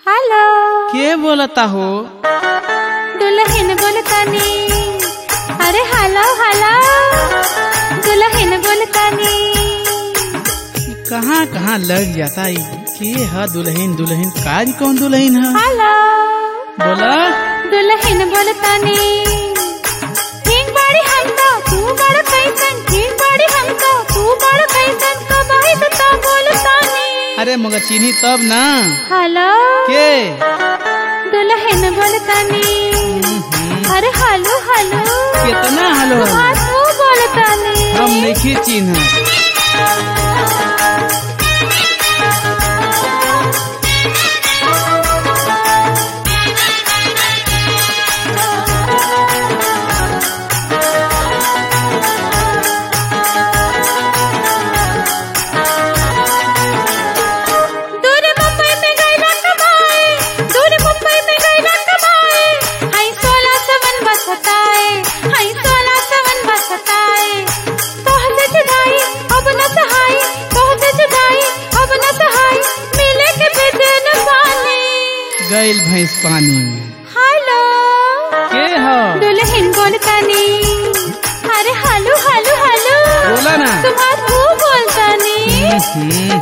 Hello के बोलता हो? दुल्हन बोलतानी। अरे हेलो हेलो दुल्हन बोलतानी। कहाँ कहाँ लग जाता है के है दुल्हन दुल्हन काज कौन दुल्हन है? हेलो बोला दुल्हन बोलतानी। ठीक बाड़ी हम तो तू बड़ कैसन, ठीक बाड़ी हम तो तू बड़ कैसन, कबाई तो बोलतानी। अरे मगर चिन्ही तब ना। हेलो के दुल्हन बोलतानी। अरे हेलो हेलो कितना हेलो तू बोलतानी। हम नहीं चिन्ह। गैल भैंस पानी में। हेलो के हो? दुल्हन बोलतानी। अरे हेलो हेलो हेलो बोला ना। तुम्हारा तू बोलतानी।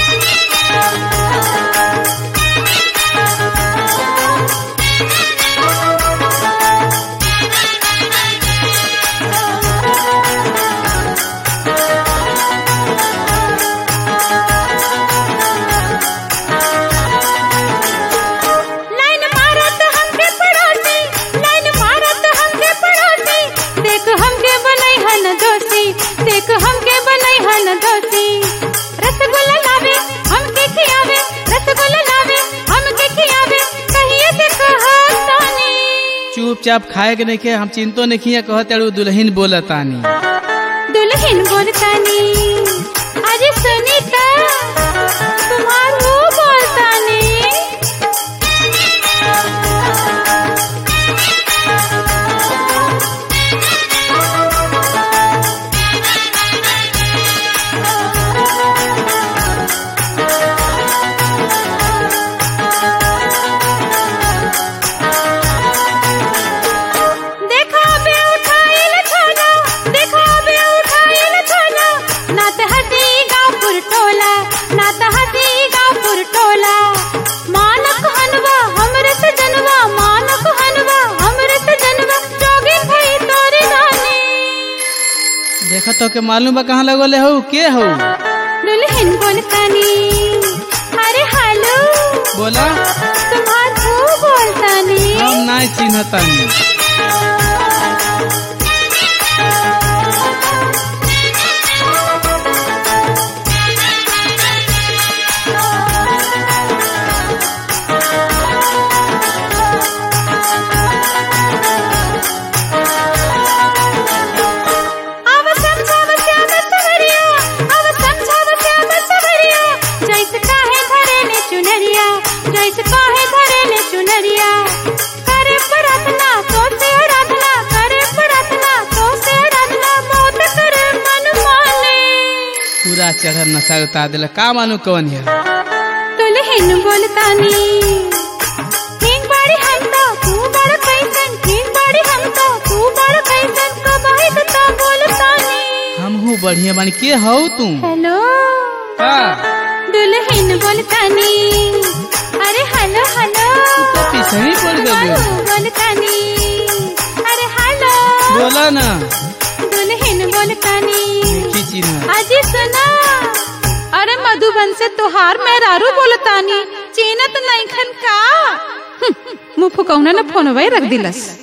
देखो हमके बनाई हन दोस्ती, रसगुल्ला लावे हमके खियावे, रसगुल्ला लावे हमके खियावे, कहिए से कहतानी। चुपचाप खाए के नहीं के हम चिंतो नहीं किया कहते दुल्हन बोलतानी। दुल्हन बोलतानी। अरे सुनीता तुम्हार वो बोलतानी। देखा तो के मालूम बा कहाँ लगोले हो के हो? दुल्हन बोलतानी। अरे हेलो बोला तुम्हार वो बोलतानी। हम नहीं चिन्हतानी। पूरा चढ़र नशा उतार दिला का मानू कौन है? दुल्हन बोलतानी। ठीक बाड़ी हम तो तू बड़ कैसन, ठीक बाड़ी हम तो तू बड़ कैसन, कबाई तो बोलतानी। हम हूँ बढ़िया बन के हो तू? हेलो का दुल्हन बोलतानी। अरे हेलो हेलो तो पीछे ही पड़ गए बोलतानी। अरे हेलो बोला ना। दुल्हन बोलतानी। अजी सुना। अरे मधुबन से तोहार मेहरारू बोलतानी, चीनत नहीं खन का। मुँह फुकौना न फोन रख दिलस।